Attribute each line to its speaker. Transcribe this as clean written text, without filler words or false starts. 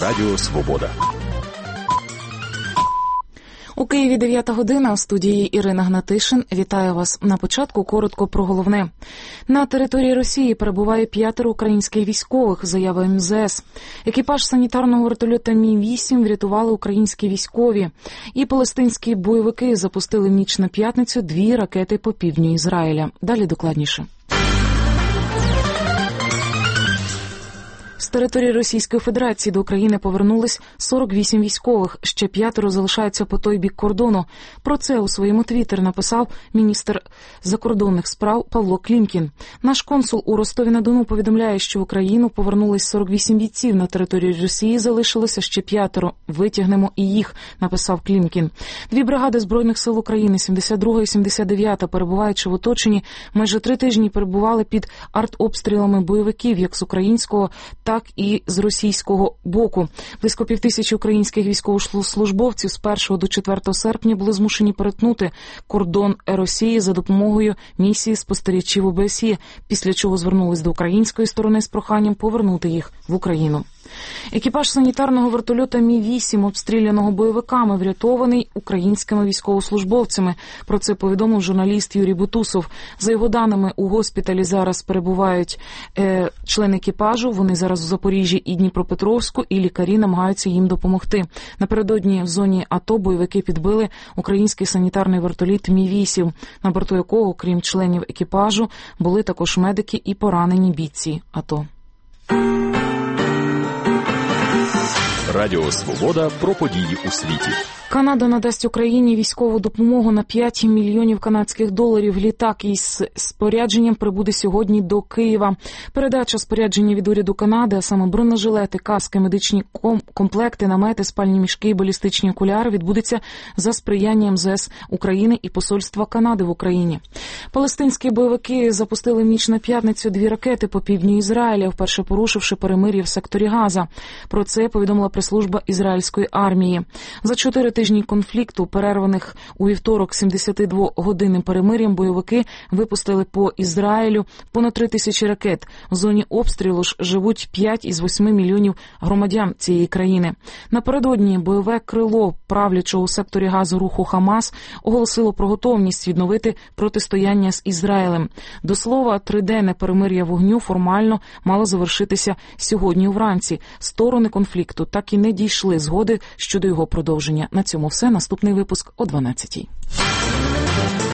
Speaker 1: Радіо Свобода.
Speaker 2: У Києві 9 година, у студії Ірина Гнатишин. Вітаю вас. На початку коротко про головне. На території Росії перебуває 5 українських військових, заява МЗС. Екіпаж санітарного вертольота Мі-8 врятували українські військові. І палестинські бойовики запустили в ніч на п'ятницю 2 ракети по півдню Ізраїля. Далі докладніше. З території Російської Федерації до України повернулись 48 військових, ще 5 залишаються по той бік кордону. Про це у своєму твіттері написав міністр закордонних справ Павло Клімкін. Наш консул у Ростові-на-Дону повідомляє, що в Україну повернулись 48 бійців, на території Росії залишилося ще 5. Витягнемо і їх, написав Клімкін. 2 бригади Збройних сил України, 72 і 79, перебуваючи в оточенні, майже 3 тижні перебували під артобстрілами бойовиків, як з українського, так і з російського боку. Близько 5000 українських військовослужбовців з 1 до 4 серпня були змушені перетнути кордон Росії за допомогою місії спостерігачів ОБСЄ, після чого звернулись до української сторони з проханням повернути їх в Україну. Екіпаж санітарного вертольота Мі-8, обстріляного бойовиками, врятований українськими військовослужбовцями. Про це повідомив журналіст Юрій Бутусов. За його даними, у госпіталі зараз перебувають члени екіпажу. Вони зараз у Запоріжжі і Дніпропетровську, і лікарі намагаються їм допомогти. Напередодні в зоні АТО бойовики підбили український санітарний вертоліт Мі-8, на борту якого, крім членів екіпажу, були також медики і поранені бійці АТО.
Speaker 1: Радіо Свобода про події у світі.
Speaker 2: Канада надасть Україні військову допомогу на 5 мільйонів канадських доларів. Літак із спорядженням прибуде сьогодні до Києва. Передача спорядження від уряду Канади, а саме бронежилети, каски, медичні комплекти, намети, спальні мішки і балістичні окуляри, відбудеться за сприяння МЗС України і Посольства Канади в Україні. Палестинські бойовики запустили в ніч на п'ятницю 2 ракети по півдню Ізраїля, вперше порушивши перемир'я в секторі Газа. Про це повідомила прес-служба ізраїльської армії. За 4 тижні конфлікту, перерваних у вівторок 72-годинним перемир'ям, бойовики випустили по Ізраїлю понад 3000 ракет. В зоні обстрілу ж живуть 5 із 8 мільйонів громадян цієї країни. Напередодні бойове крило правлячого у секторі Газу руху Хамас оголосило про готовність відновити протистояння з Ізраїлем. До слова, 3-денне перемир'я вогню формально мало завершитися сьогодні вранці. Сторони конфлікту так і не дійшли згоди щодо його продовження. На цьому все. Наступний випуск о 12:00.